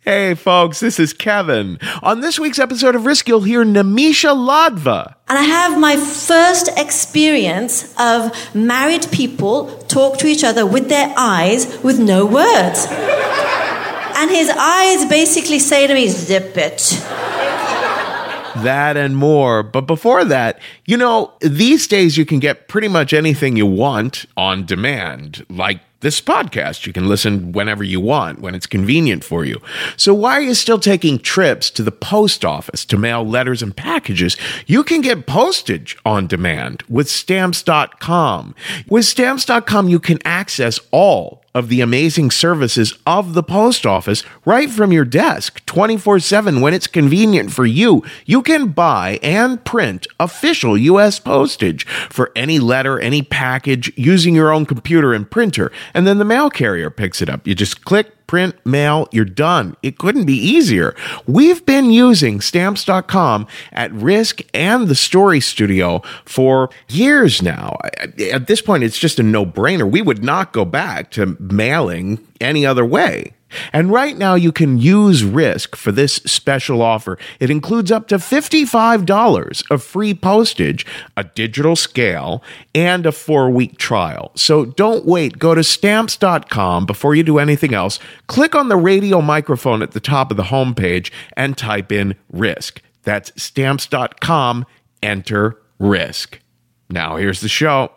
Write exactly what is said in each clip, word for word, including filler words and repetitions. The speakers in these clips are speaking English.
Hey, folks, this is Kevin. On this week's episode of Risk, you'll hear Nimisha Ladva. And I have my first experience of married people talk to each other with their eyes with no words. And his eyes basically say to me, zip it. That and more. But before that, you know, these days you can get pretty much anything you want on demand, like this podcast. You can listen whenever you want, when it's convenient for you. So why are you still taking trips to the post office to mail letters and packages? You can get postage on demand with Stamps dot com. With Stamps dot com, you can access all of the amazing services of the post office right from your desk, twenty-four seven when it's convenient for you. You can buy and print official U S postage for any letter, any package, using your own computer and printer, and then the mail carrier picks it up. You just click, print, mail, you're done. It couldn't be easier. We've been using Stamps dot com at Risk and the Story Studio for years now. At this point, it's just a no-brainer. We would not go back to mailing any other way. And right now, you can use Risk for this special offer. It includes up to fifty-five dollars of free postage, a digital scale, and a four-week trial. So don't wait. Go to Stamps dot com before you do anything else. Click on the radio microphone at the top of the homepage and type in Risk. That's Stamps dot com. Enter Risk. Now here's the show.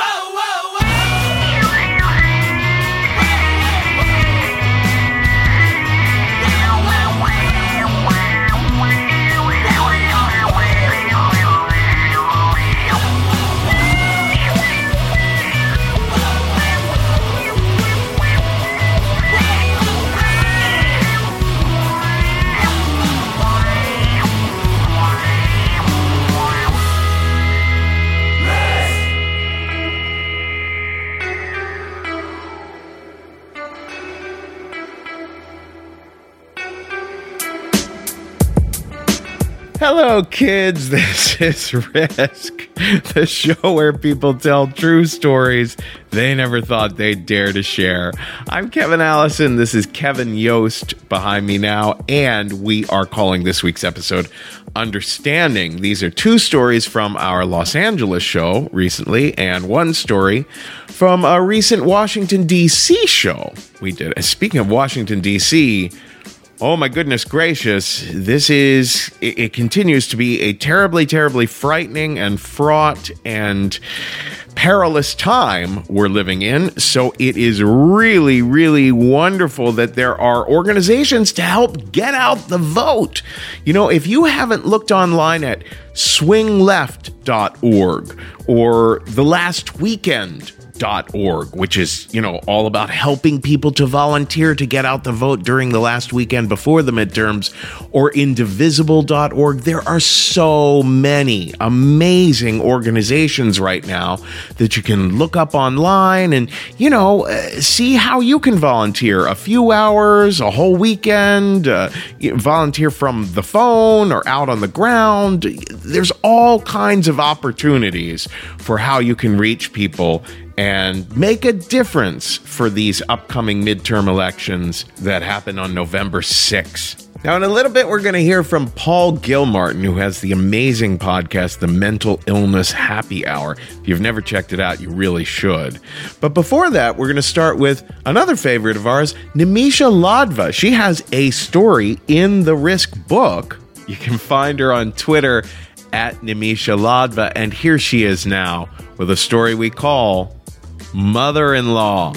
Hello, kids. This is Risk, the show where people tell true stories they never thought they'd dare to share. I'm Kevin Allison. This is Kevin Yost behind me now, and we are calling this week's episode Understanding. These are two stories from our Los Angeles show recently, and one story from a recent Washington, D C show we did. Speaking of Washington, D C, oh my goodness gracious, this is, it, it continues to be a terribly, terribly frightening and fraught and perilous time we're living in. So it is really, really wonderful that there are organizations to help get out the vote. You know, if you haven't looked online at swing left dot org or the last weekend dot org, which is, you know, all about helping people to volunteer to get out the vote during the last weekend before the midterms, or indivisible dot org. There are so many amazing organizations right now that you can look up online and, you know, uh, see how you can volunteer a few hours, a whole weekend, uh, volunteer from the phone or out on the ground. There's all kinds of opportunities for how you can reach people and make a difference for these upcoming midterm elections that happen on November sixth. Now, in a little bit, we're going to hear from Paul Gilmartin, who has the amazing podcast, The Mental Illness Happy Hour. If you've never checked it out, you really should. But before that, we're going to start with another favorite of ours, Nimisha Ladva. She has a story in the Risk book. You can find her on Twitter at Nimisha Ladva, and here she is now with a story we call Mother-in-Law.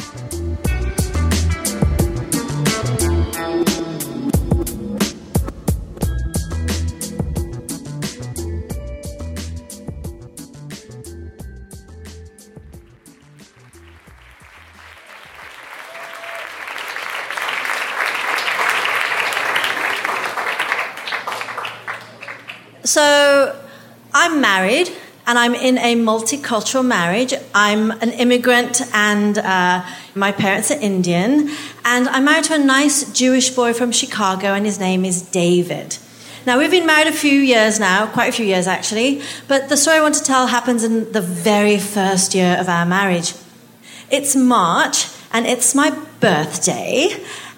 So, I'm married, and I'm in a multicultural marriage. I'm an immigrant, and uh, my parents are Indian. And I'm married to a nice Jewish boy from Chicago, and his name is David. Now, we've been married a few years now, quite a few years actually, but the story I want to tell happens in the very first year of our marriage. It's March, and it's my birthday,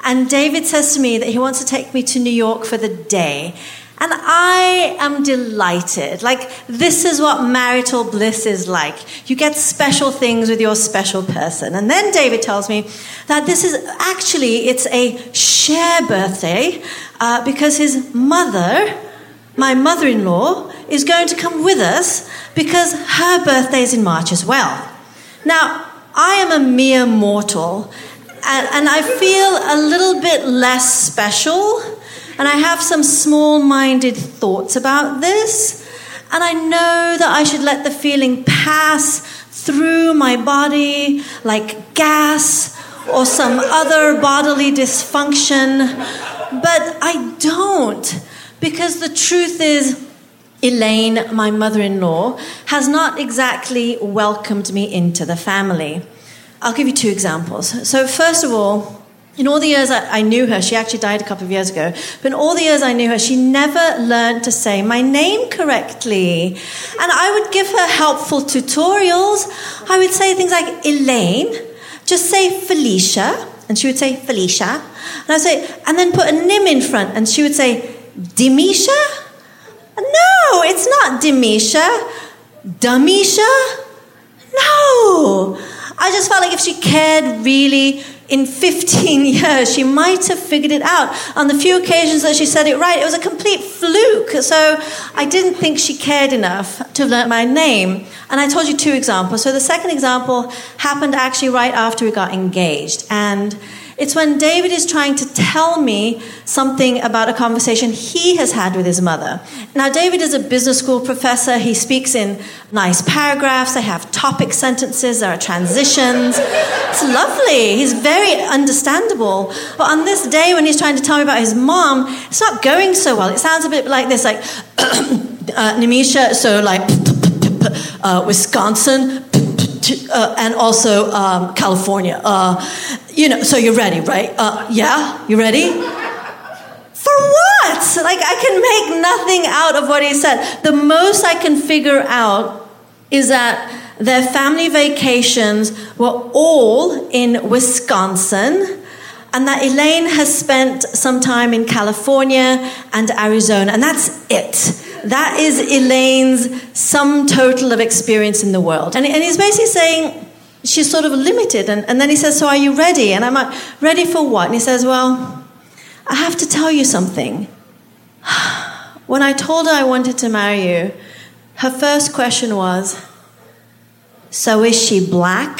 And David says to me that he wants to take me to New York for the day. And I am delighted. Like, this is what marital bliss is like. You get special things with your special person. And then David tells me that this is actually, it's a share birthday uh, because his mother, my mother-in-law, is going to come with us because her birthday is in March as well. Now, I am a mere mortal, and, and I feel a little bit less special, and I have some small-minded thoughts about this, and I know that I should let the feeling pass through my body like gas or some other bodily dysfunction, but I don't, because the truth is, Elaine, my mother-in-law, has not exactly welcomed me into the family. I'll give you two examples. So first of all, in all the years I knew her, she actually died a couple of years ago, but in all the years I knew her, she never learned to say my name correctly. And I would give her helpful tutorials. I would say things like, Elaine, just say Felicia, and she would say Felicia. And I would say, and then put a nim in front, and she would say, Demisha? No, it's not Demisha. Damisha? No. I just felt like if she cared really, in fifteen years, she might have figured it out. On the few occasions that she said it right, it was a complete fluke. So I didn't think she cared enough to have learnt my name. And I told you two examples. So the second example happened actually right after we got engaged. And it's when David is trying to tell me something about a conversation he has had with his mother. Now, David is a business school professor. He speaks in nice paragraphs. They have topic sentences. There are transitions. It's lovely. He's very understandable. But on this day when he's trying to tell me about his mom, it's not going so well. It sounds a bit like this, like, uh, Nemisha, so like, uh, Wisconsin, Uh, and also um, California. Uh, you know, so you're ready, right? Uh, yeah? You ready? For what? Like, I can make nothing out of what he said. The most I can figure out is that their family vacations were all in Wisconsin, and that Elaine has spent some time in California and Arizona, and that's it. That is Elaine's sum total of experience in the world. And, and he's basically saying she's sort of limited. And, and then he says, so are you ready? And I'm like, ready for what? And he says, well, I have to tell you something. When I told her I wanted to marry you, her first question was, so is she black?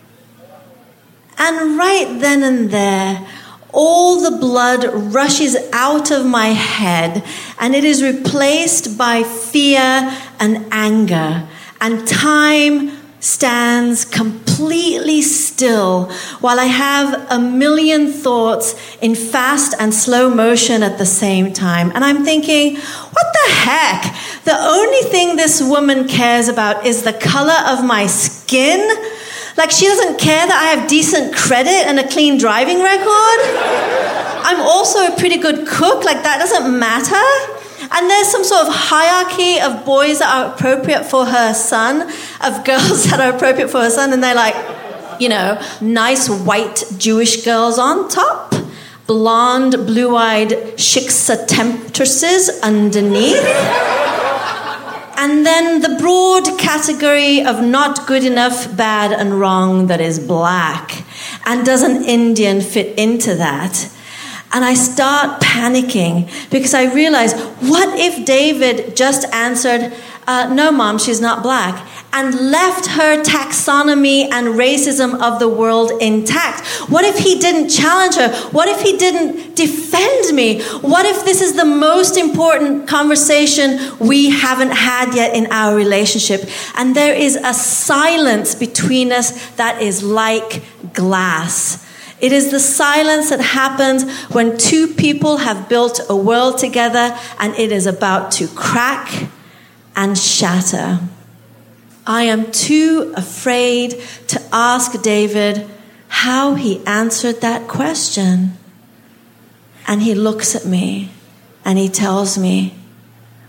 And right then and there, all the blood rushes out of my head, and it is replaced by fear and anger. And time stands completely still while I have a million thoughts in fast and slow motion at the same time. And I'm thinking, what the heck? The only thing this woman cares about is the color of my skin? Like, she doesn't care that I have decent credit and a clean driving record? I'm also a pretty good cook. Like, that doesn't matter? And there's some sort of hierarchy of boys that are appropriate for her son, of girls that are appropriate for her son, and they're like, you know, nice white Jewish girls on top, blonde, blue-eyed shiksa temptresses underneath. And then the broad category of not good enough, bad, and wrong that is black. And does an Indian fit into that? And I start panicking because I realize, what if David just answered, uh, no, Mom, she's not black, and left her taxonomy and racism of the world intact? What if he didn't challenge her? What if he didn't defend me? What if this is the most important conversation we haven't had yet in our relationship, and there is a silence between us that is like glass? It is the silence that happens when two people have built a world together and it is about to crack and shatter. I am too afraid to ask David how he answered that question. And he looks at me and he tells me,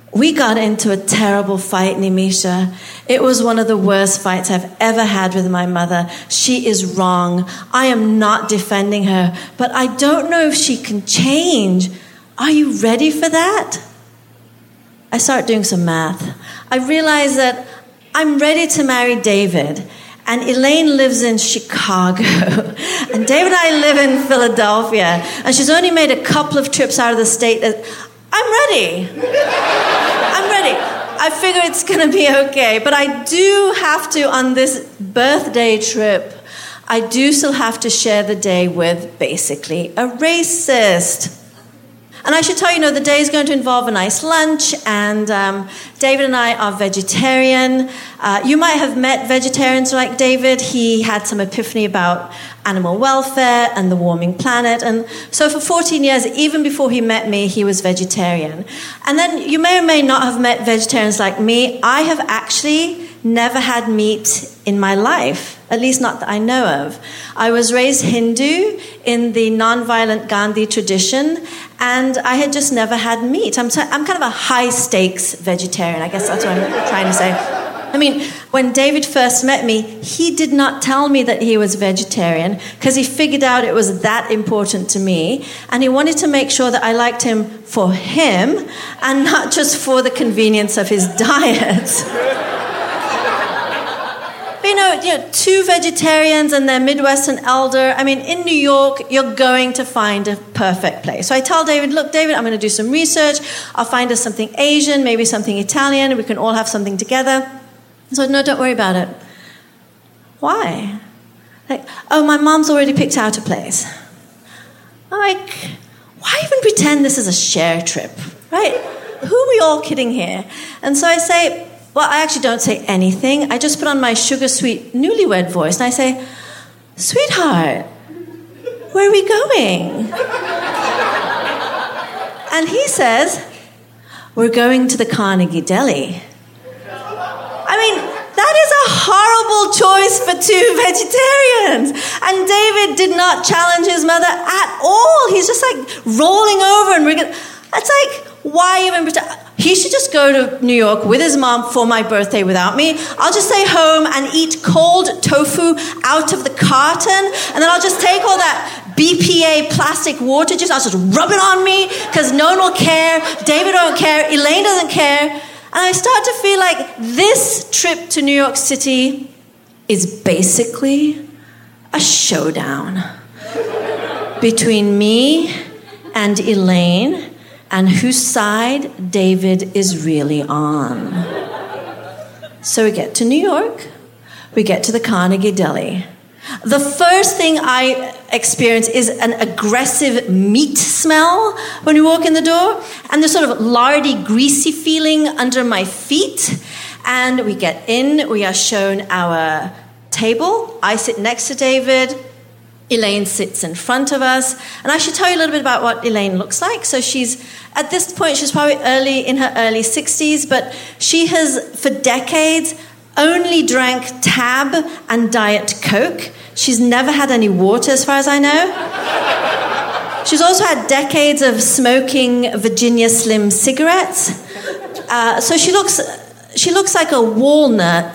We got into a terrible fight, Nimisha. It was one of the worst fights I've ever had with my mother. She is wrong. I am not defending her, but I don't know if she can change. Are you ready for that? I start doing some math. I realize that I'm ready to marry David, and Elaine lives in Chicago, and David and I live in Philadelphia, and she's only made a couple of trips out of the state. I'm ready. I'm ready. I figure it's going to be okay. But I do have to, on this birthday trip, I do still have to share the day with basically a racist. And I should tell you, you know, the day is going to involve a nice lunch, and um, David and I are vegetarian. Uh, you might have met vegetarians like David. He had some epiphany about animal welfare and the warming planet. And so for fourteen years, even before he met me, he was vegetarian. And then you may or may not have met vegetarians like me. I have actually never had meat in my life, at least not that I know of. I was raised Hindu in the nonviolent Gandhi tradition, and I had just never had meat. I'm, t- I'm kind of a high-stakes vegetarian. I guess that's what I'm trying to say. I mean, when David first met me, he did not tell me that he was vegetarian because he figured out it was that important to me, and he wanted to make sure that I liked him for him and not just for the convenience of his diet. You know, you know, two vegetarians and their Midwestern elder. I mean, in New York, you're going to find a perfect place. So I tell David, look, David, I'm going to do some research. I'll find us something Asian, maybe something Italian. We can all have something together. So no, don't worry about it. Why? Like, oh, my mom's already picked out a place. I'm like, why even pretend this is a share trip, right? Who are we all kidding here? And so I say, well, I actually don't say anything. I just put on my sugar-sweet newlywed voice, and I say, sweetheart, where are we going? And he says, we're going to the Carnegie Deli. I mean, that is a horrible choice for two vegetarians. And David did not challenge his mother at all. He's just like rolling over and rigging. It's like, why even pretend? He should just go to New York with his mom for my birthday without me. I'll just stay home and eat cold tofu out of the carton, and then I'll just take all that B P A plastic water juice, I'll just rub it on me, because no one will care, David won't care, Elaine doesn't care. And I start to feel like this trip to New York City is basically a showdown between me and Elaine, and whose side David is really on. So we get to New York, we get to the Carnegie Deli. The first thing I experience is an aggressive meat smell when we walk in the door, and this sort of lardy, greasy feeling under my feet. And we get in, we are shown our table. I sit next to David. Elaine sits in front of us. And I should tell you a little bit about what Elaine looks like. So she's, at this point, she's probably early in her early sixties, but she has, for decades, only drank Tab and Diet Coke. She's never had any water, as far as I know. She's also had decades of smoking Virginia Slim cigarettes. Uh, so she looks, she looks like a walnut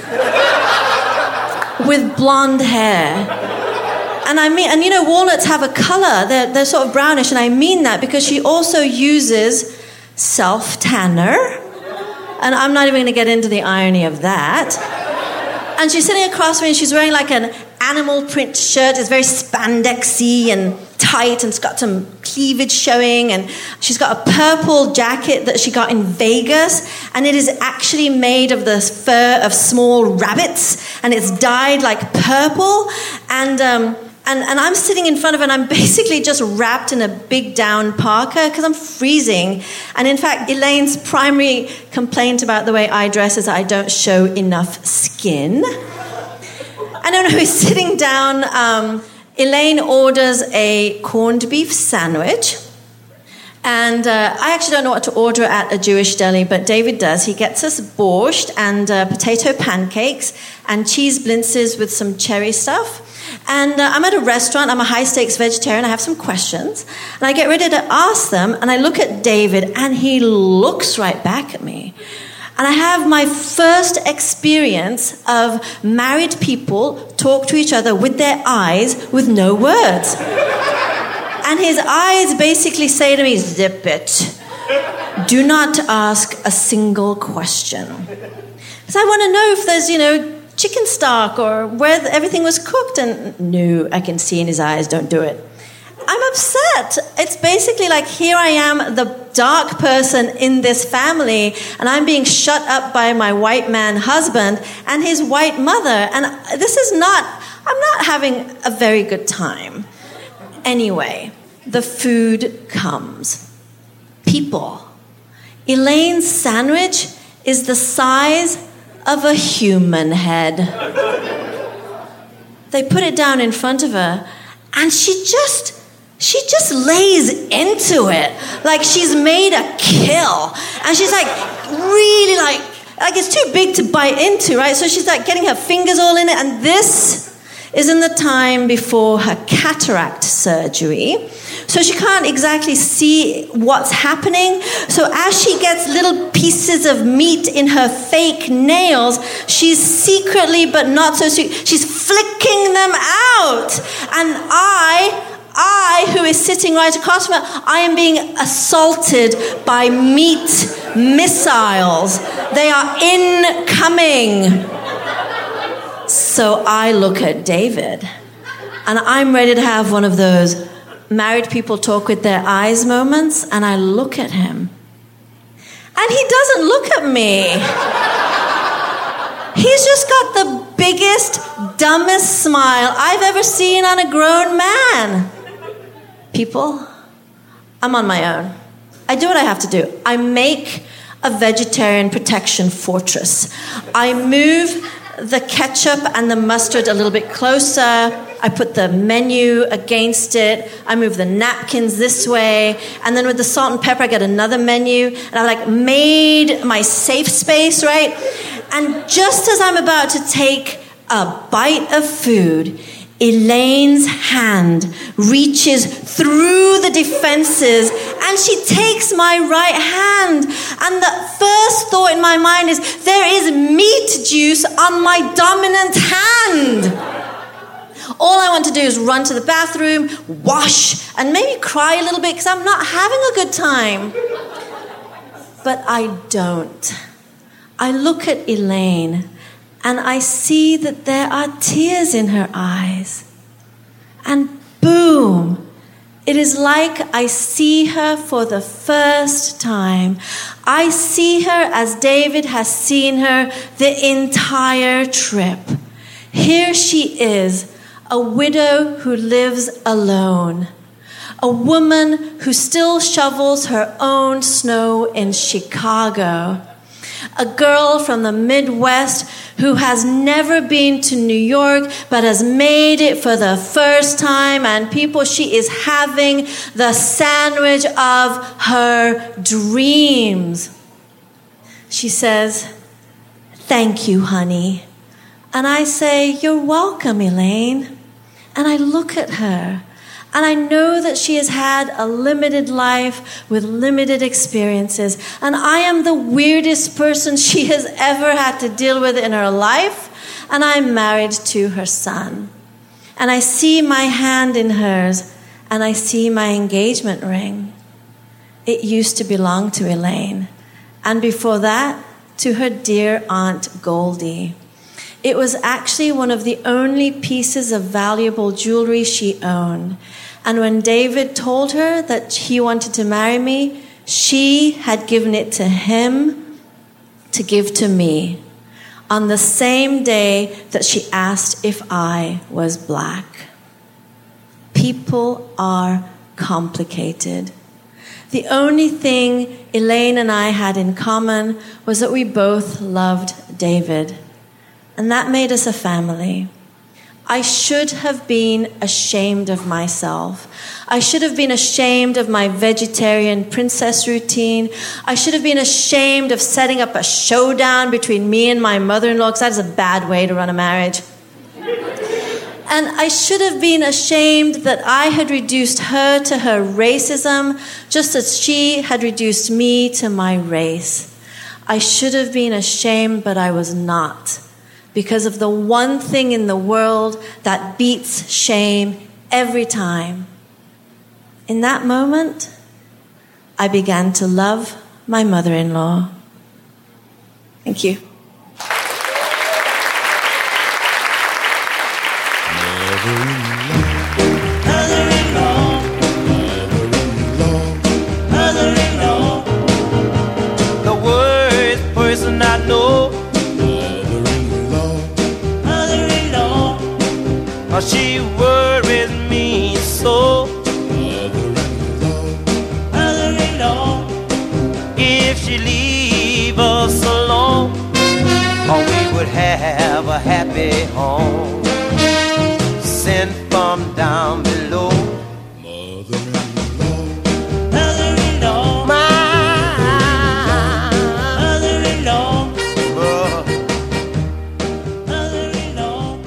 with blonde hair. And I mean, and you know, walnuts have a color. They're, they're sort of brownish, and I mean that because she also uses self-tanner. And I'm not even going to get into the irony of that. And she's sitting across from me, and she's wearing like an animal print shirt. It's very spandexy and tight, and it's got some cleavage showing. And she's got a purple jacket that she got in Vegas, and it is actually made of the fur of small rabbits, and it's dyed like purple. And um, and and I'm sitting in front of her, and I'm basically just wrapped in a big down parka because I'm freezing. And in fact, Elaine's primary complaint about the way I dress is that I don't show enough skin. And when we're sitting down, um, Elaine orders a corned beef sandwich, And uh, I actually don't know what to order at a Jewish deli, but David does. He gets us borscht and uh, potato pancakes and cheese blintzes with some cherry stuff. And uh, I'm at a restaurant. I'm a high-stakes vegetarian. I have some questions. And I get ready to ask them, and I look at David, and he looks right back at me. And I have my first experience of married people talk to each other with their eyes with no words. And his eyes basically say to me, zip it. Do not ask a single question. Because I want to know if there's, you know, chicken stock or where everything was cooked. And no, I can see in his eyes, don't do it. I'm upset. It's basically like here I am, the dark person in this family, and I'm being shut up by my white man husband and his white mother. And this is not, I'm not having a very good time. Anyway, the food comes. People. Elaine's sandwich is the size of a human head. They put it down in front of her, and she just, she just lays into it. Like she's made a kill. And she's like, really like, like it's too big to bite into, right? So she's like getting her fingers all in it, and this is in the time before her cataract surgery. So she can't exactly see what's happening. So as she gets little pieces of meat in her fake nails, she's secretly, but not so secretly, she's flicking them out. And I... I, who is sitting right across from her, I am being assaulted by meat missiles. They are incoming. So I look at David, and I'm ready to have one of those married people talk with their eyes moments, and I look at him. And he doesn't look at me. He's just got the biggest, dumbest smile I've ever seen on a grown man. People, I'm on my own. I do what I have to do. I make a vegetarian protection fortress. I move the ketchup and the mustard a little bit closer. I put the menu against it. I move the napkins this way. And then with the salt and pepper, I get another menu. And I like made my safe space, right? And just as I'm about to take a bite of food, Elaine's hand reaches through the defenses and she takes my right hand. And the first thought in my mind is, there is meat juice on my dominant hand. All I want to do is run to the bathroom, wash, and maybe cry a little bit because I'm not having a good time. But I don't. I look at Elaine and I see that there are tears in her eyes. And boom, it is like I see her for the first time. I see her as David has seen her the entire trip. Here she is, a widow who lives alone. A woman who still shovels her own snow in Chicago. A girl from the Midwest who has never been to New York but has made it for the first time, and people, she is having the sandwich of her dreams. She says, "Thank you, honey." And I say, "You're welcome, Elaine." And I look at her. And I know that she has had a limited life with limited experiences. And I am the weirdest person she has ever had to deal with in her life. And I'm married to her son. And I see my hand in hers. And I see my engagement ring. It used to belong to Elaine. And before that, to her dear Aunt Goldie. It was actually one of the only pieces of valuable jewelry she owned. And when David told her that he wanted to marry me, she had given it to him to give to me on the same day that she asked if I was black. People are complicated. The only thing Elaine and I had in common was that we both loved David. And that made us a family. I should have been ashamed of myself. I should have been ashamed of my vegetarian princess routine. I should have been ashamed of setting up a showdown between me and my mother-in-law, because that is a bad way to run a marriage. And I should have been ashamed that I had reduced her to her racism, just as she had reduced me to my race. I should have been ashamed, but I was not, because of the one thing in the world that beats shame every time. In that moment, I began to love my mother-in-law. Thank you. Mother-in-law, mother-in-law, mother-in-law, the worst person I know. Mother-in-law, mother-in-law, oh, she worries me so. Mother-in-law, mother-in-law, if she leave us alone, oh, we would have a happy home. Sent from down below. Mother-in-law, mother-in-law, my mother-in-law, mother-in-law,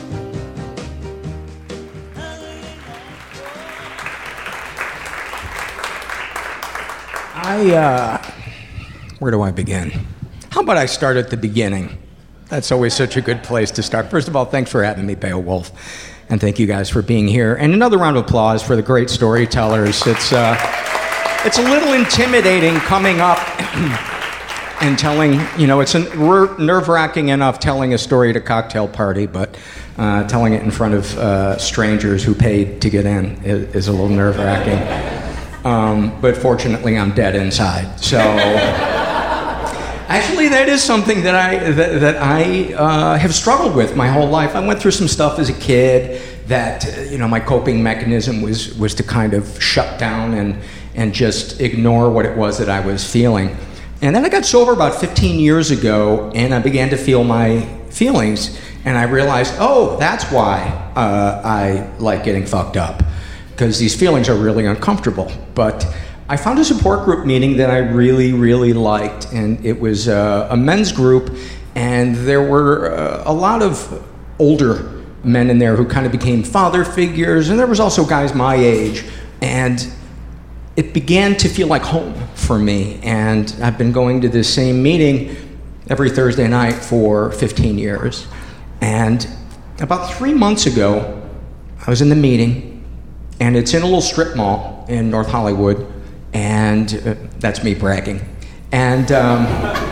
I, uh, where do I begin? How about I start at the beginning? That's always such a good place to start. First of all, thanks for having me, Beowulf. And thank you guys for being here. And another round of applause for the great storytellers. It's uh, it's a little intimidating coming up and telling, you know, it's an, nerve-wracking enough telling a story at a cocktail party, but uh, telling it in front of uh, strangers who paid to get in is, is a little nerve-wracking. Um, but fortunately, I'm dead inside. So actually, that is something that I that, that I uh, have struggled with my whole life. I went through some stuff as a kid that, uh, you know, my coping mechanism was was to kind of shut down and and just ignore what it was that I was feeling. And then I got sober about fifteen years ago, and I began to feel my feelings, and I realized, oh, that's why uh, I like getting fucked up, because these feelings are really uncomfortable. But I found a support group meeting that I really, really liked, and it was uh, a men's group, and there were uh, a lot of older men in there who kind of became father figures, and there was also guys my age, and it began to feel like home for me. And I've been going to this same meeting every Thursday night for fifteen years. And about three months ago, I was in the meeting, and it's in a little strip mall in North Hollywood, and uh, that's me bragging. And um,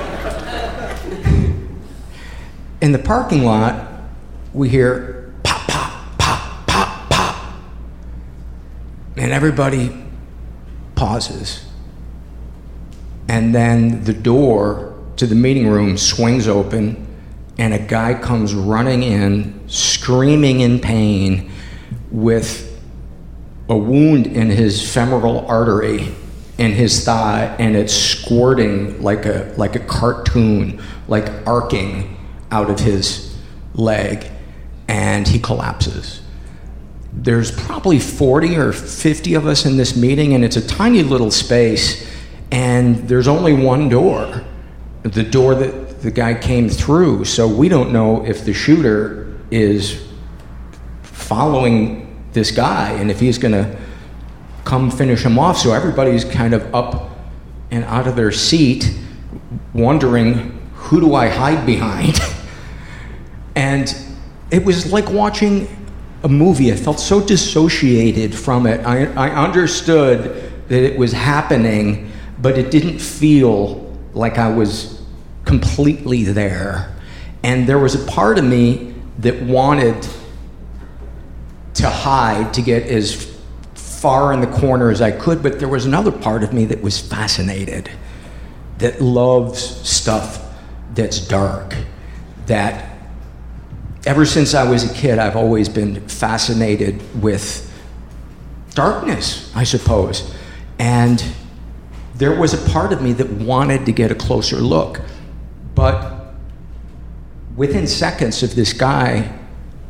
in the parking lot, we hear pop, pop, pop, pop, pop. And everybody pauses. And then the door to the meeting room swings open, and a guy comes running in, screaming in pain, with a wound in his femoral artery in his thigh, and it's squirting like a like a cartoon, like arcing out of his leg, and he collapses. There's probably forty or fifty of us in this meeting, and it's a tiny little space, and there's only one door, the door that the guy came through, so we don't know if the shooter is following this guy and if he's gonna come finish him off. So everybody's kind of up and out of their seat, wondering, who do I hide behind? And it was like watching a movie. I felt so dissociated from it. I, I understood that it was happening, but it didn't feel like I was completely there. And there was a part of me that wanted to hide, to get as far in the corner as I could, but there was another part of me that was fascinated, that loves stuff that's dark, that ever since I was a kid, I've always been fascinated with darkness, I suppose. And there was a part of me that wanted to get a closer look. But within seconds of this guy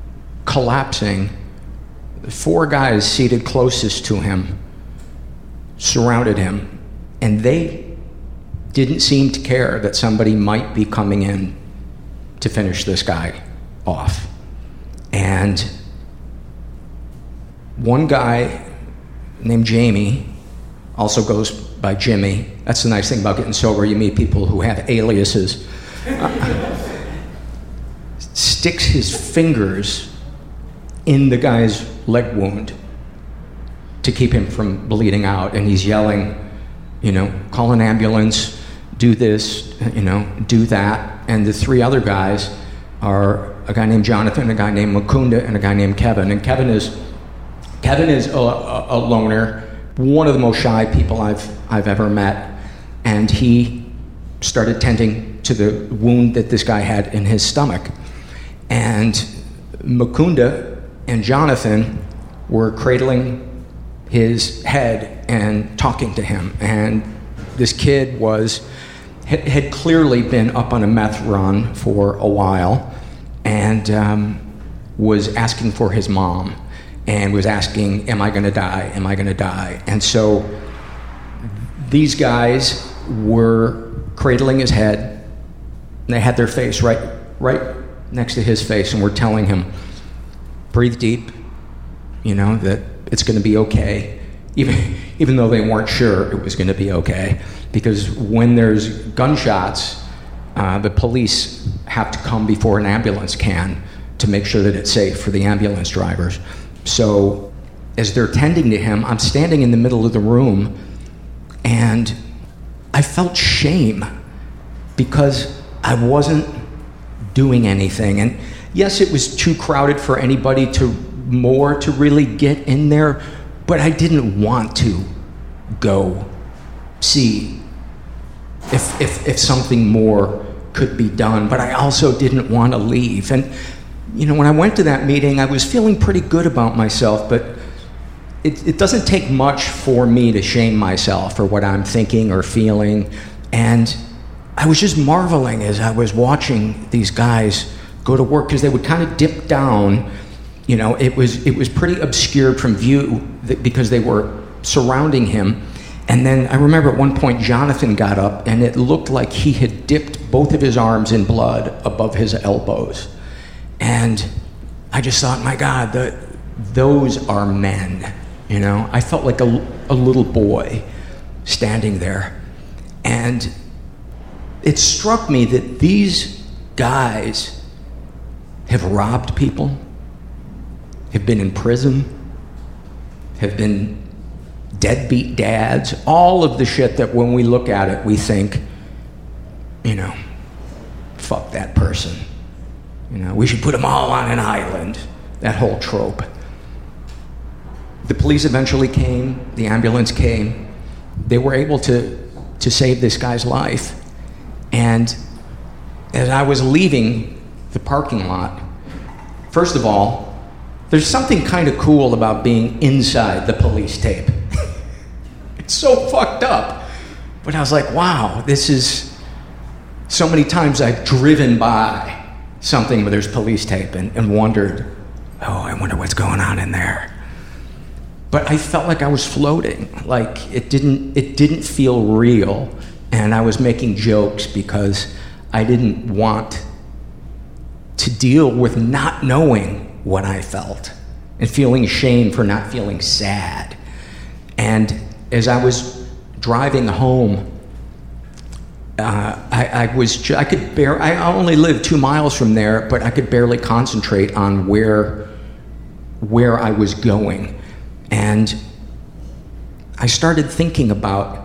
collapsing, the four guys seated closest to him surrounded him, and they didn't seem to care that somebody might be coming in to finish this guy off. And one guy named Jamie, also goes by Jimmy. That's the nice thing about getting sober. You meet people who have aliases. Uh, sticks his fingers in the guy's leg wound to keep him from bleeding out. And he's yelling, you know, call an ambulance, do this, you know, do that. And the three other guys are a guy named Jonathan, a guy named Mukunda, and a guy named Kevin. And Kevin is Kevin is a, a, a loner, one of the most shy people I've I've ever met. And he started tending to the wound that this guy had in his stomach. And Mukunda and Jonathan were cradling his head and talking to him. And this kid was had, had clearly been up on a meth run for a while, and um, was asking for his mom, and was asking, am I gonna die, am I gonna die? And so these guys were cradling his head, and they had their face right, right next to his face, and were telling him, breathe deep, you know, that it's gonna be okay, even, even though they weren't sure it was gonna be okay. Because when there's gunshots, uh, the police have to come before an ambulance can to make sure that it's safe for the ambulance drivers. So as they're tending to him, I'm standing in the middle of the room, and I felt shame because I wasn't doing anything. And yes, it was too crowded for anybody to more to really get in there, but I didn't want to go see if if, if something more could be done, but I also didn't want to leave. And you know, when I went to that meeting, I was feeling pretty good about myself, but it, it doesn't take much for me to shame myself for what I'm thinking or feeling. And I was just marveling as I was watching these guys go to work, because they would kind of dip down. You know, it was it was pretty obscured from view that, because they were surrounding him. And then I remember at one point Jonathan got up, and it looked like he had dipped both of his arms in blood above his elbows. And I just thought, my God, the, those are men, you know? I felt like a, a little boy standing there. And it struck me that these guys have robbed people, have been in prison, have been deadbeat dads, all of the shit that when we look at it, we think, you know, fuck that person. You know, we should put them all on an island, that whole trope. The police eventually came, the ambulance came. They were able to, to save this guy's life. And as I was leaving the parking lot, first of all, there's something kind of cool about being inside the police tape. It's so fucked up. But I was like, wow, this is, so many times I've driven by something where there's police tape and, and wondered, oh, I wonder what's going on in there. But I felt like I was floating, like it didn't it didn't feel real, and I was making jokes because I didn't want to deal with not knowing what I felt and feeling shame for not feeling sad. And as I was driving home, Uh, I, I was, I could bear, I only lived two miles from there, but I could barely concentrate on where, where I was going. And I started thinking about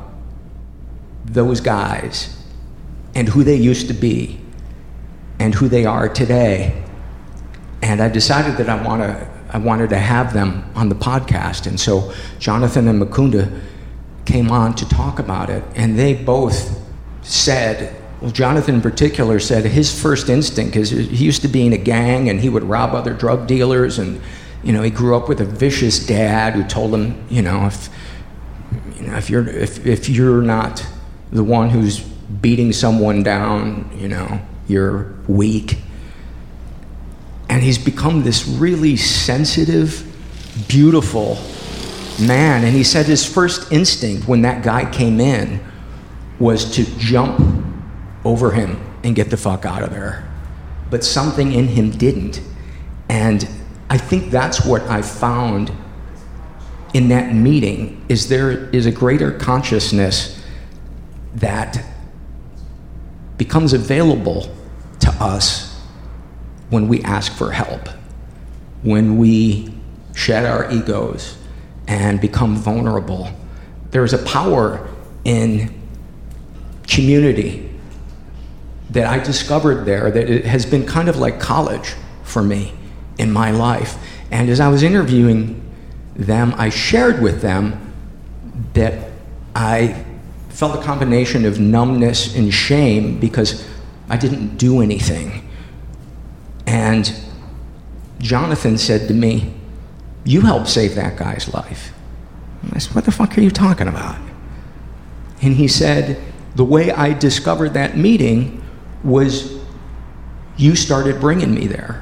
those guys and who they used to be and who they are today. And I decided that I want to, I wanted to have them on the podcast. And so Jonathan and Mukunda came on to talk about it, and they both said, well, Jonathan in particular said his first instinct is he used to be in a gang and he would rob other drug dealers, and you know, he grew up with a vicious dad who told him, you know, if you know if you're if if you're not the one who's beating someone down, you know, you're weak. And he's become this really sensitive, beautiful man. And he said his first instinct when that guy came in was to jump over him and get the fuck out of there. But something in him didn't. And I think that's what I found in that meeting, is there is a greater consciousness that becomes available to us when we ask for help, when we shed our egos and become vulnerable. There's a power in community that I discovered there that it has been kind of like college for me in my life. And as I was interviewing them, I shared with them that I felt a combination of numbness and shame because I didn't do anything. And Jonathan said to me, "You helped save that guy's life." And I said, "What the fuck are you talking about?" And he said, "The way I discovered that meeting was you started bringing me there."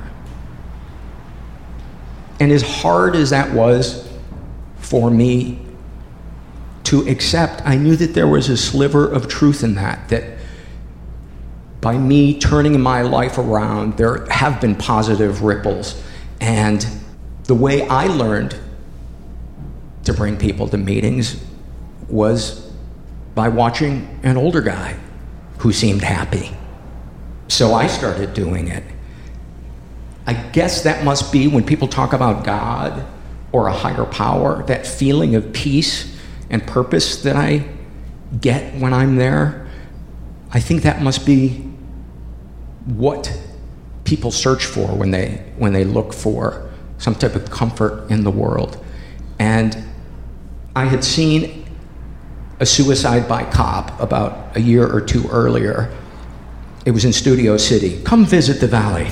And as hard as that was for me to accept, I knew that there was a sliver of truth in that, that by me turning my life around, there have been positive ripples. And the way I learned to bring people to meetings was by watching an older guy who seemed happy. So I started doing it. I guess that must be when people talk about God or a higher power, that feeling of peace and purpose that I get when I'm there. I think that must be what people search for when they when they look for some type of comfort in the world. And I had seen a suicide by cop about a year or two earlier. It was in Studio City. Come visit the Valley.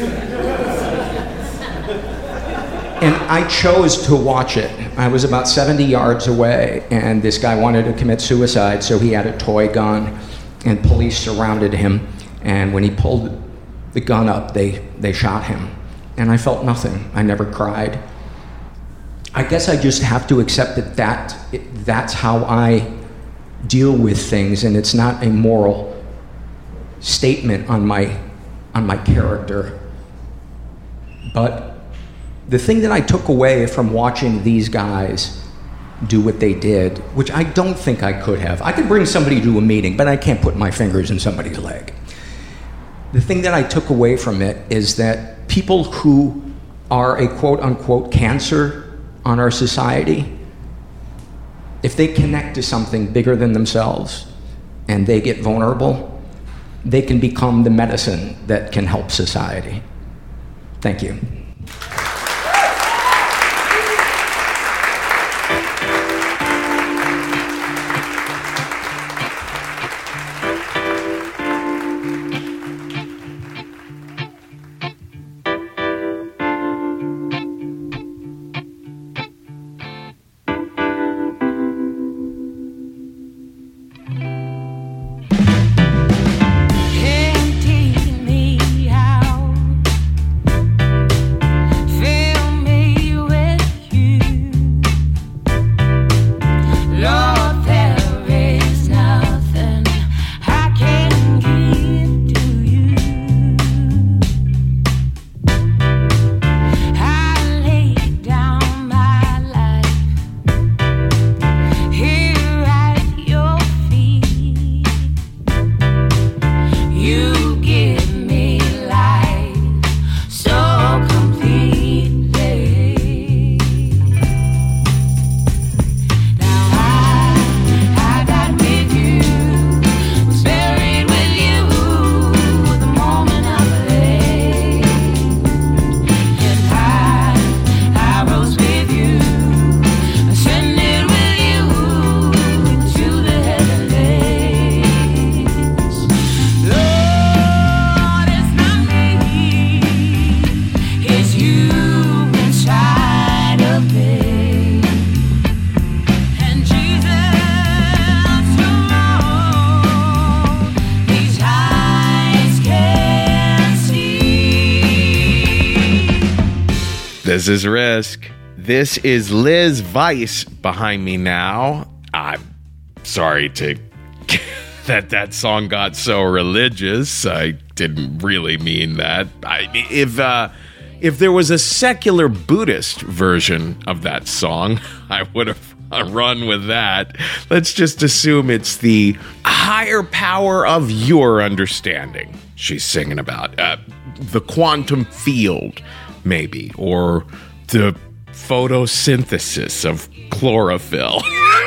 And I chose to watch it. I was about seventy yards away, and this guy wanted to commit suicide, so he had a toy gun, and police surrounded him. And when he pulled the gun up, they, they shot him. And I felt nothing. I never cried. I guess I just have to accept that, that it, that's how I deal with things, and it's not a moral statement on my, on my character. But the thing that I took away from watching these guys do what they did, which I don't think I could have. I could bring somebody to a meeting, but I can't put my fingers in somebody's leg. The thing that I took away from it is that people who are a quote-unquote cancer on our society, if they connect to something bigger than themselves and they get vulnerable, they can become the medicine that can help society. Thank you. Can't teach me how This is Risk. This is Liz Weiss behind me now. I'm sorry to that that song got so religious. I didn't really mean that. I, if uh, if there was a secular Buddhist version of that song, I would have run with that. Let's just assume it's the higher power of your understanding she's singing about. Uh, the quantum field, maybe, or the photosynthesis of chlorophyll.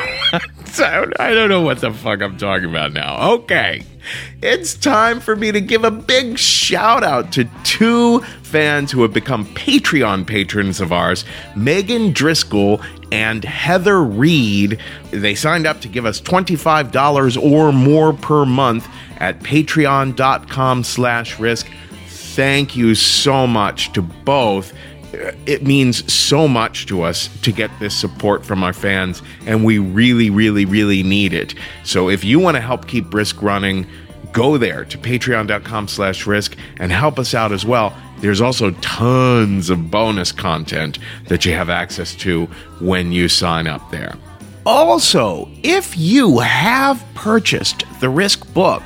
So, I don't know what the fuck I'm talking about now. Okay, it's time for me to give a big shout out to two fans who have become Patreon patrons of ours, Megan Driscoll and Heather Reed. They signed up to give us twenty-five dollars or more per month at patreon.com slash risk. Thank you so much to both. It means so much to us to get this support from our fans, and we really, really, really need it. So if you want to help keep Risk running, go there to patreon.com slash risk and help us out as well. There's also tons of bonus content that you have access to when you sign up there. Also, if you have purchased the Risk book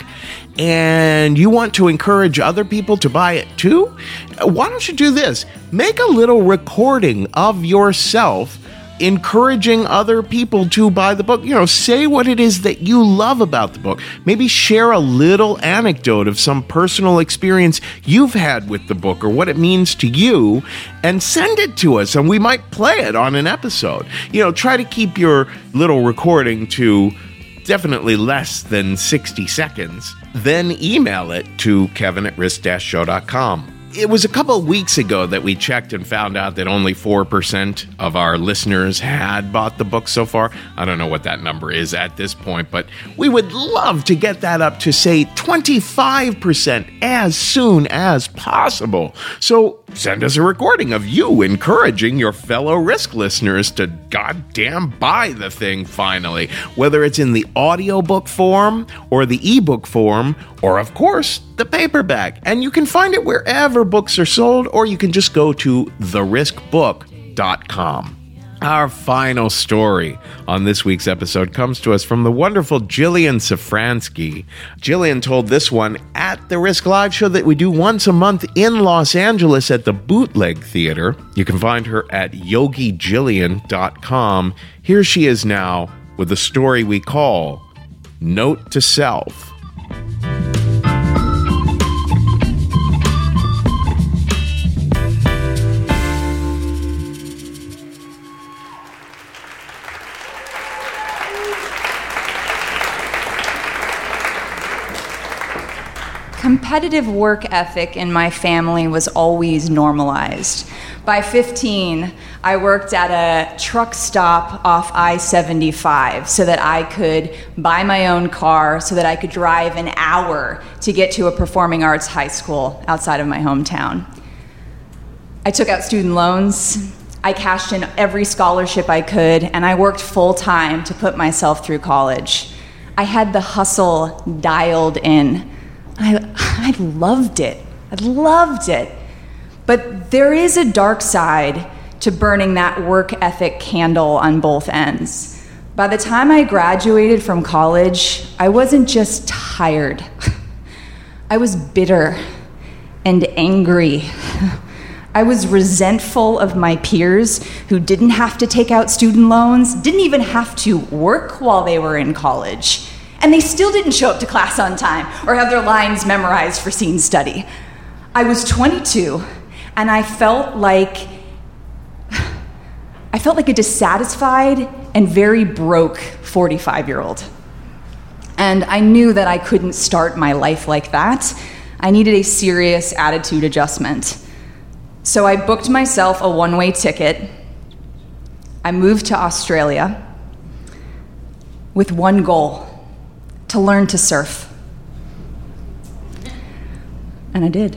and you want to encourage other people to buy it too, why don't you do this? Make a little recording of yourself encouraging other people to buy the book. You know, say what it is that you love about the book. Maybe share a little anecdote of some personal experience you've had with the book or what it means to you, and send it to us, and we might play it on an episode. You know, try to keep your little recording to definitely less than sixty seconds. Then email it to kevin at risk dash show dot com. It was a couple of weeks ago that we checked and found out that only four percent of our listeners had bought the book so far. I don't know what that number is at this point, but we would love to get that up to, say, twenty-five percent as soon as possible. So send us a recording of you encouraging your fellow Risk listeners to goddamn buy the thing finally, whether it's in the audiobook form or the ebook form, or of course, the paperback. And you can find it wherever books are sold, or you can just go to the risk book dot com. Our final story on this week's episode comes to us from the wonderful Jillian Safransky. Jillian told this one at the Risk Live show that we do once a month in Los Angeles at the Bootleg Theater. You can find her at yogi jillian dot com. Here she is now with a story we call Note to Self. Competitive work ethic in my family was always normalized. By fifteen, I worked at a truck stop off I seventy-five so that I could buy my own car, so that I could drive an hour to get to a performing arts high school outside of my hometown. I took out student loans, I cashed in every scholarship I could, and I worked full-time to put myself through college. I had the hustle dialed in. I, I loved it. I loved it. But there is a dark side to burning that work ethic candle on both ends. By the time I graduated from college, I wasn't just tired. I was bitter and angry. I was resentful of my peers who didn't have to take out student loans, didn't even have to work while they were in college. And they still didn't show up to class on time or have their lines memorized for scene study. I was twenty-two, and I felt like I felt like a dissatisfied and very broke forty-five-year-old. And I knew that I couldn't start my life like that. I needed a serious attitude adjustment. So I booked myself a one-way ticket. I moved to Australia with one goal: to learn to surf. And I did.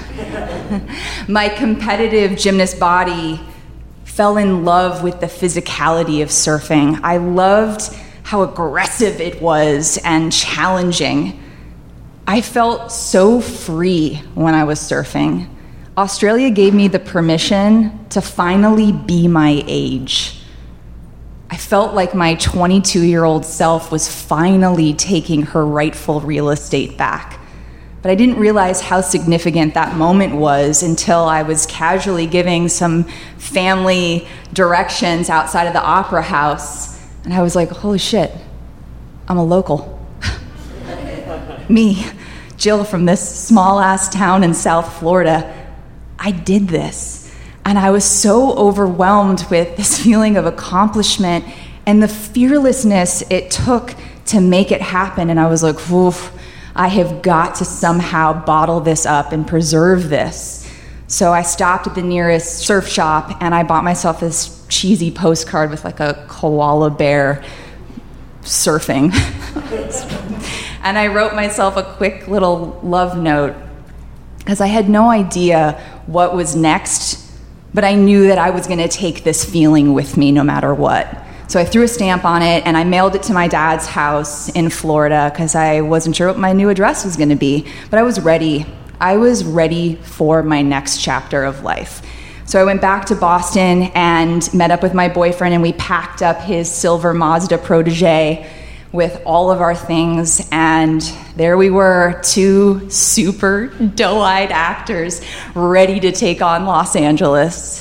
My competitive gymnast body fell in love with the physicality of surfing. I loved how aggressive it was and challenging. I felt so free when I was surfing. Australia gave me the permission to finally be my age. I felt like my twenty-two-year-old self was finally taking her rightful real estate back. But I didn't realize how significant that moment was until I was casually giving some family directions outside of the Opera House. And I was like, holy shit, I'm a local. Me, Jill from this small-ass town in South Florida, I did this. And I was so overwhelmed with this feeling of accomplishment and the fearlessness it took to make it happen. And I was like, oof, I have got to somehow bottle this up and preserve this. So I stopped at the nearest surf shop and I bought myself this cheesy postcard with like a koala bear surfing. And I wrote myself a quick little love note because I had no idea what was next, but I knew that I was going to take this feeling with me no matter what. So I threw a stamp on it and I mailed it to my dad's house in Florida because I wasn't sure what my new address was going to be, but I was ready. I was ready for my next chapter of life. So I went back to Boston and met up with my boyfriend, and we packed up his silver Mazda Protege with all of our things, and there we were, two super doe-eyed actors ready to take on Los Angeles.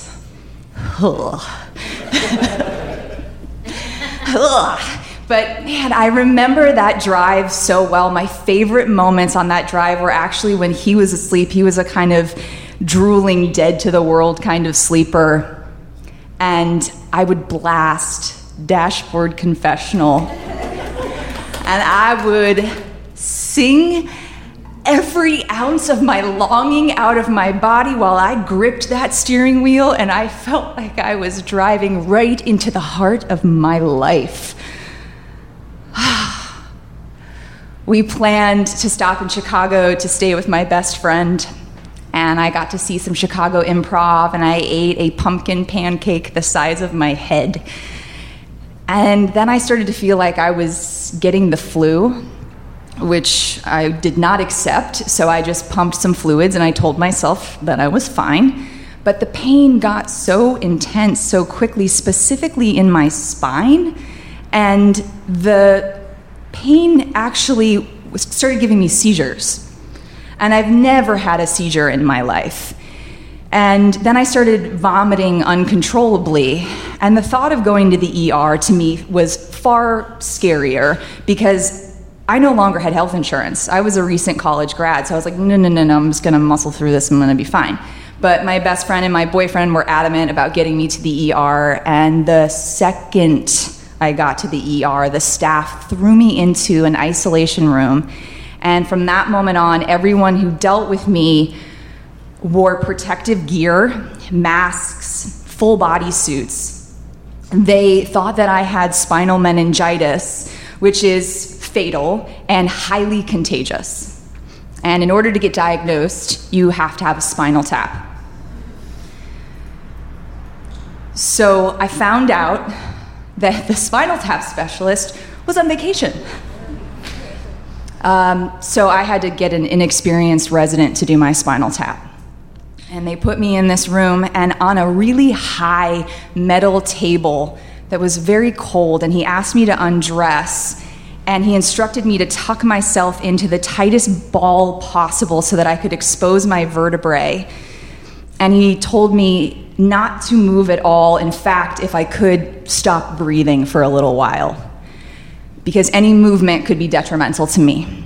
But man, I remember that drive so well. My favorite moments on that drive were actually when he was asleep. He was a kind of drooling, dead to the world kind of sleeper. And I would blast Dashboard Confessional. And I would sing every ounce of my longing out of my body while I gripped that steering wheel, and I felt like I was driving right into the heart of my life. We planned to stop in Chicago to stay with my best friend, and I got to see some Chicago improv, and I ate a pumpkin pancake the size of my head. And then I started to feel like I was getting the flu, which I did not accept, so I just pumped some fluids and I told myself that I was fine. But the pain got so intense so quickly, specifically in my spine, and the pain actually started giving me seizures. And I've never had a seizure in my life. And then I started vomiting uncontrollably. And the thought of going to the E R to me was far scarier because I no longer had health insurance. I was a recent college grad, so I was like, no, no, no, no, I'm just gonna muscle through this, I'm gonna be fine. But my best friend and my boyfriend were adamant about getting me to the E R, and the second I got to the E R, the staff threw me into an isolation room. And from that moment on, everyone who dealt with me wore protective gear, masks, full body suits. They thought that I had spinal meningitis, which is fatal and highly contagious. And in order to get diagnosed, you have to have a spinal tap. So I found out that the spinal tap specialist was on vacation. Um, so I had to get an inexperienced resident to do my spinal tap. And they put me in this room, and on a really high metal table that was very cold, and he asked me to undress, and he instructed me to tuck myself into the tightest ball possible so that I could expose my vertebrae. And he told me not to move at all. In fact, if I could, stop breathing for a little while, because any movement could be detrimental to me.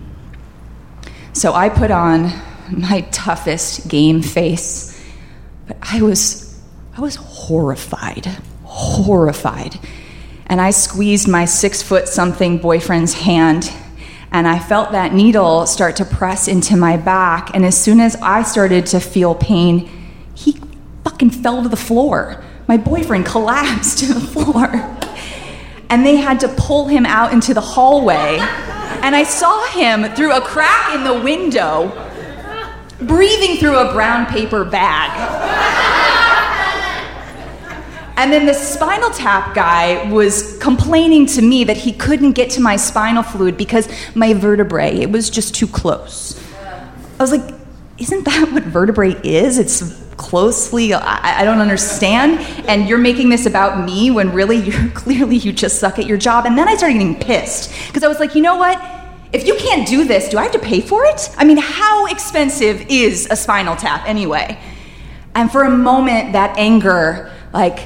So I put on my toughest game face, but I was, I was horrified, horrified. And I squeezed my six-foot-something boyfriend's hand, and I felt that needle start to press into my back, and as soon as I started to feel pain, he fucking fell to the floor. My boyfriend collapsed to the floor. And they had to pull him out into the hallway, and I saw him through a crack in the window, breathing through a brown paper bag. And then the spinal tap guy was complaining to me that he couldn't get to my spinal fluid because my vertebrae, it was just too close. I was like, isn't that what vertebrae is? It's closely, I, I don't understand. And you're making this about me when really, you're clearly you just suck at your job. And then I started getting pissed because I was like, you know what? If you can't do this, do I have to pay for it? I mean, how expensive is a spinal tap anyway? And for a moment, that anger, like,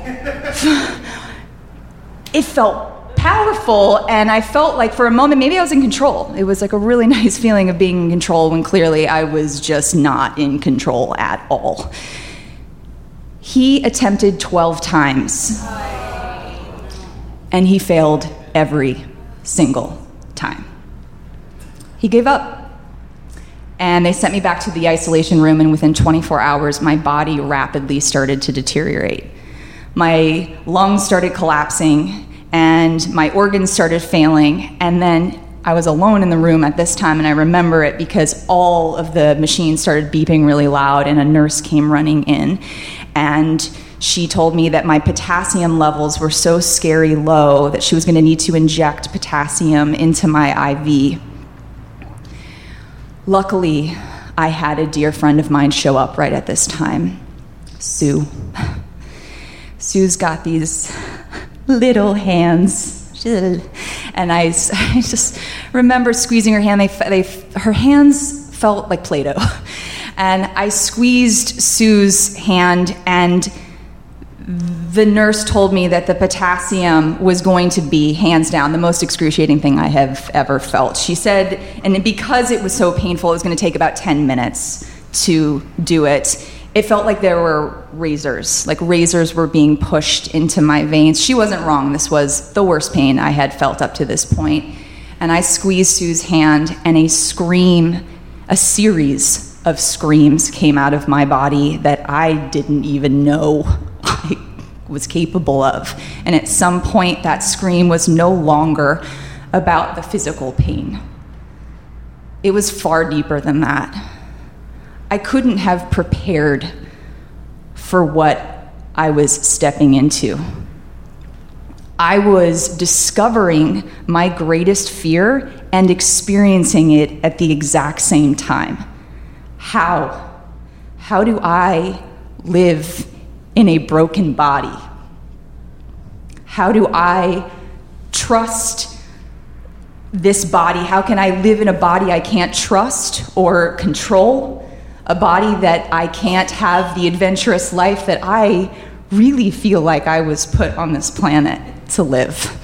it felt powerful, and I felt like for a moment, maybe I was in control. It was like a really nice feeling of being in control when clearly I was just not in control at all. He attempted twelve times, and he failed every single time. He gave up. And they sent me back to the isolation room, and within twenty-four hours, my body rapidly started to deteriorate. My lungs started collapsing, and my organs started failing, and then I was alone in the room at this time, and I remember it because all of the machines started beeping really loud, and a nurse came running in, and she told me that my potassium levels were so scary low that she was going to need to inject potassium into my I V. Luckily, I had a dear friend of mine show up right at this time, Sue. Sue's got these little hands, and I, I just remember squeezing her hand. They, they, her hands felt like Play-Doh, and I squeezed Sue's hand, and the nurse told me that the potassium was going to be, hands down, the most excruciating thing I have ever felt. She said, and because it was so painful, it was going to take about ten minutes to do it. It felt like there were razors, like razors were being pushed into my veins. She wasn't wrong. This was the worst pain I had felt up to this point. And I squeezed Sue's hand, and a scream, a series of screams came out of my body that I didn't even know I was capable of. And at some point, that scream was no longer about the physical pain. It was far deeper than that. I couldn't have prepared for what I was stepping into. I was discovering my greatest fear and experiencing it at the exact same time. How? How do I live in a broken body? How do I trust this body? How can I live in a body I can't trust or control? A body that I can't have the adventurous life that I really feel like I was put on this planet to live.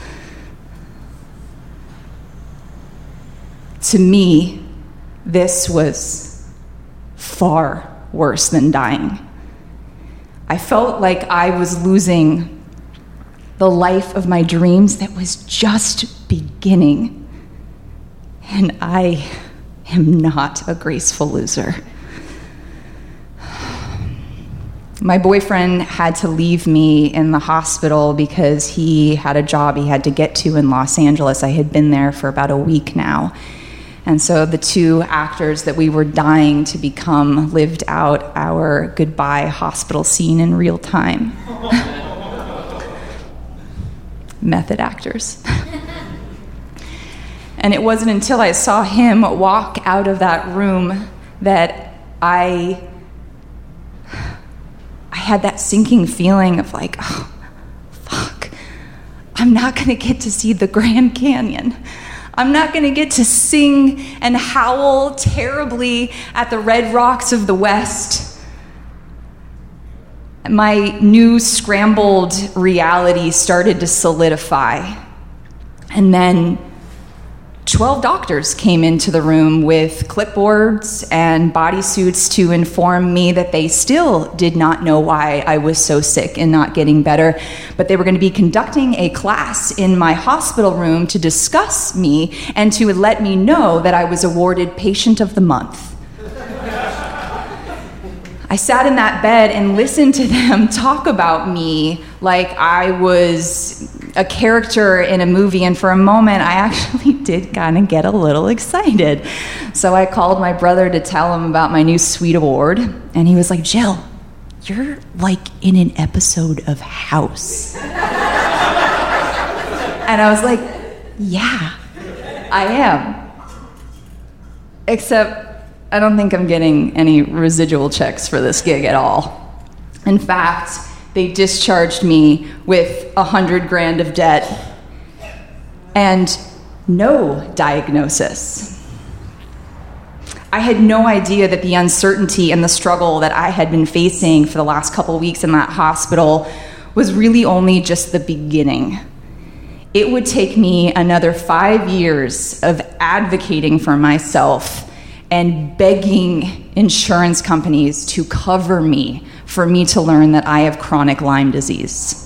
To me, this was far worse than dying. I felt like I was losing the life of my dreams that was just beginning. And I am not a graceful loser. My boyfriend had to leave me in the hospital because he had a job he had to get to in Los Angeles. I had been there for about a week now. And so the two actors that we were dying to become lived out our goodbye hospital scene in real time. Method actors. And it wasn't until I saw him walk out of that room that I I had that sinking feeling of like, oh, fuck, I'm not gonna get to see the Grand Canyon. I'm not gonna get to sing and howl terribly at the red rocks of the West. My new scrambled reality started to solidify. And then twelve doctors came into the room with clipboards and bodysuits to inform me that they still did not know why I was so sick and not getting better, but they were going to be conducting a class in my hospital room to discuss me and to let me know that I was awarded Patient of the Month. I sat in that bed and listened to them talk about me like I was a character in a movie, and for a moment I actually did kind of get a little excited. So I called my brother to tell him about my new Sweet Award, and he was like, Jill, you're like in an episode of House. And I was like, yeah, I am. Except I don't think I'm getting any residual checks for this gig at all. In fact, they discharged me with a hundred grand of debt and no diagnosis. I had no idea that the uncertainty and the struggle that I had been facing for the last couple of weeks in that hospital was really only just the beginning. It would take me another five years of advocating for myself and begging insurance companies to cover me for me to learn that I have chronic Lyme disease.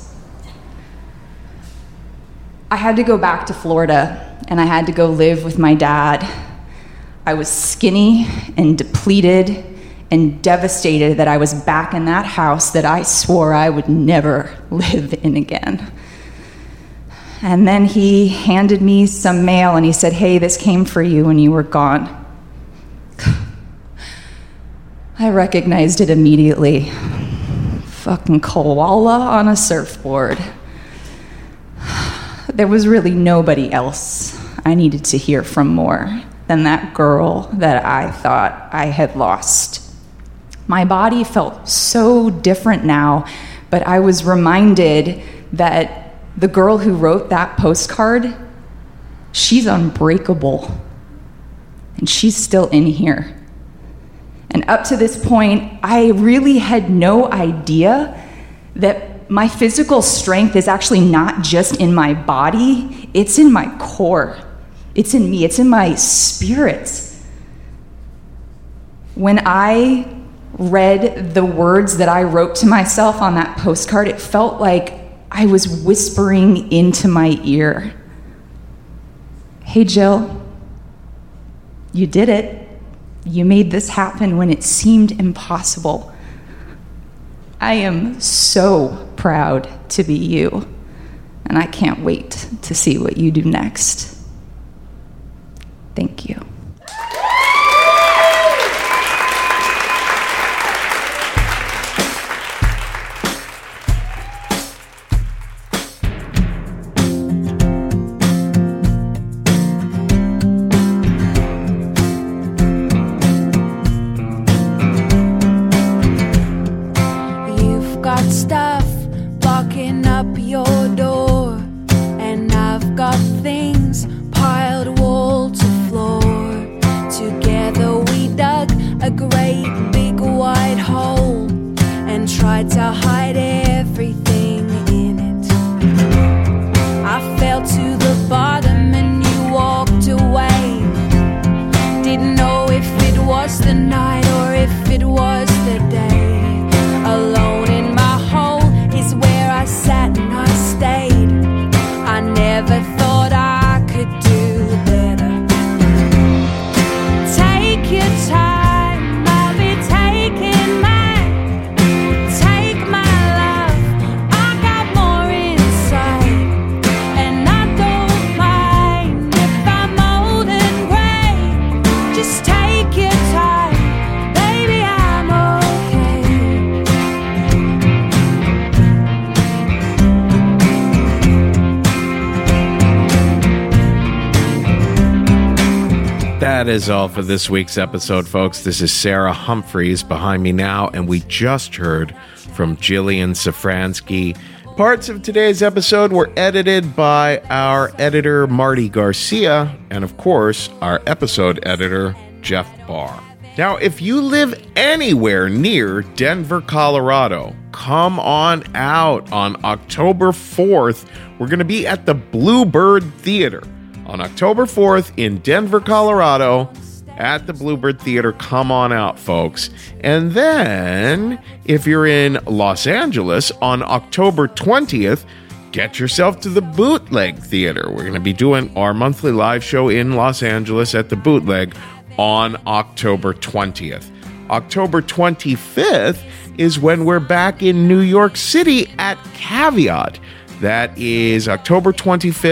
I had to go back to Florida, and I had to go live with my dad. I was skinny and depleted and devastated that I was back in that house that I swore I would never live in again. And then he handed me some mail and he said, "Hey, this came for you when you were gone." I recognized it immediately. Fucking koala on a surfboard. There was really nobody else I needed to hear from more than that girl that I thought I had lost. My body felt so different now, but I was reminded that the girl who wrote that postcard, she's unbreakable. And she's still in here. And up to this point, I really had no idea that my physical strength is actually not just in my body, it's in my core. It's in me, it's in my spirit. When I read the words that I wrote to myself on that postcard, it felt like I was whispering into my ear, "Hey, Jill, you did it. You made this happen when it seemed impossible. I am so proud to be you, and I can't wait to see what you do next. Thank you." Stuff blocking up your door, and I've got things piled wall to floor. Together we dug a great big wide hole and tried to hide everything in it. I fell to the bottom and you walked away. Didn't know if it was the night or if it was the day. Alone in my hole is where I sat and I stayed. I never thought I could do better. Take your time, I'll be taking mine. Take my love, I got more inside. And I don't mind if I'm old and gray. Just take your time, baby, I'm okay. That is all for this week's episode, folks. This is Sarah Humphreys behind me now, and we just heard from Jillian Safransky. Parts of today's episode were edited by our editor, Marty Garcia, and of course, our episode editor, Jeff Barr. Now, if you live anywhere near Denver, Colorado, come on out on October fourth. We're going to be at the Bluebird Theater on October fourth in Denver, Colorado, at the Bluebird Theater. Come on out, folks. And then, if you're in Los Angeles on October twentieth, get yourself to the Bootleg Theater. We're going to be doing our monthly live show in Los Angeles at the Bootleg on October twentieth. October twenty-fifth is when we're back in New York City at Caveat. That is October twenty-fifth,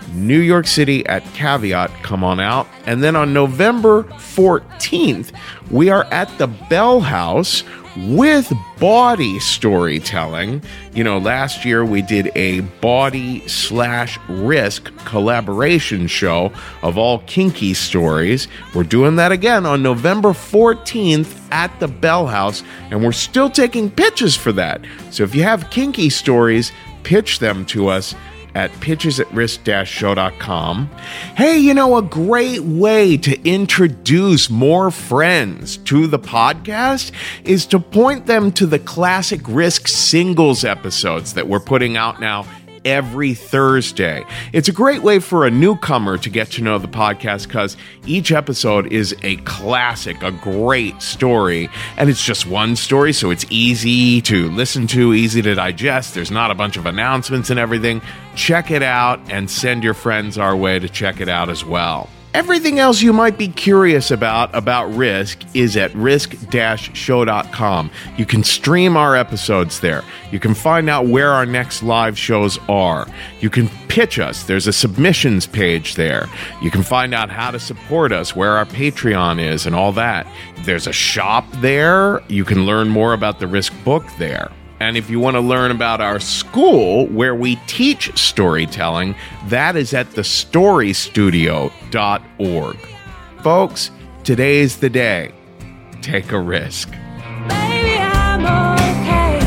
New York City at Caveat. Come on out. And then on November fourteenth, we are at the Bell House with body storytelling. You know, last year we did a body slash risk collaboration show of all kinky stories. We're doing that again on November fourteenth at the Bell House, and we're still taking pitches for that. So if you have kinky stories, pitch them to us at pitches at risk dash show dot com. Hey, you know, a great way to introduce more friends to the podcast is to point them to the Classic Risk Singles episodes that we're putting out now every Thursday. It's a great way for a newcomer to get to know the podcast because each episode is a classic, a great story, and it's just one story, so it's easy to listen to, easy to digest. There's not a bunch of announcements and everything. Check it out and send your friends our way to check it out as well. Everything else you might be curious about about Risk is at risk dash show dot com. You can stream our episodes there. You can find out where our next live shows are. You can pitch us. There's a submissions page there. You can find out how to support us, where our Patreon is, and all that. There's a shop there. You can learn more about the Risk book there. And if you want to learn about our school where we teach storytelling, that is at the story studio dot org. Folks, today's the day. Take a risk. Baby, I'm okay.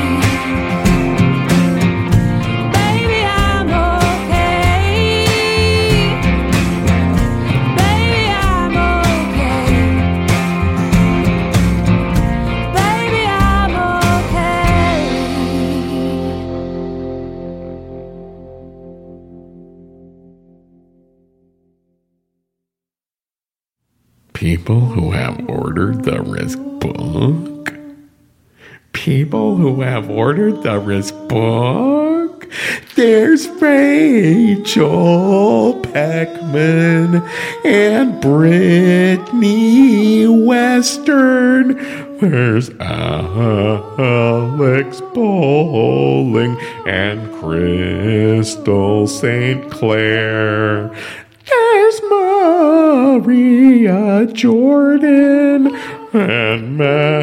Baby, I'm okay. Baby, I'm okay. Baby, I'm okay. People who have ordered the Risk book. People who have ordered the Risk book. There's Rachel Peckman and Brittany Western. There's Alex Bowling and Crystal Saint Clair. There's Maria Jordan and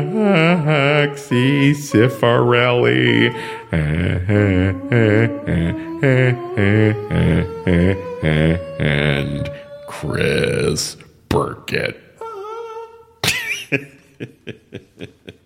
Maxie Cifarelli and Chris Burkett.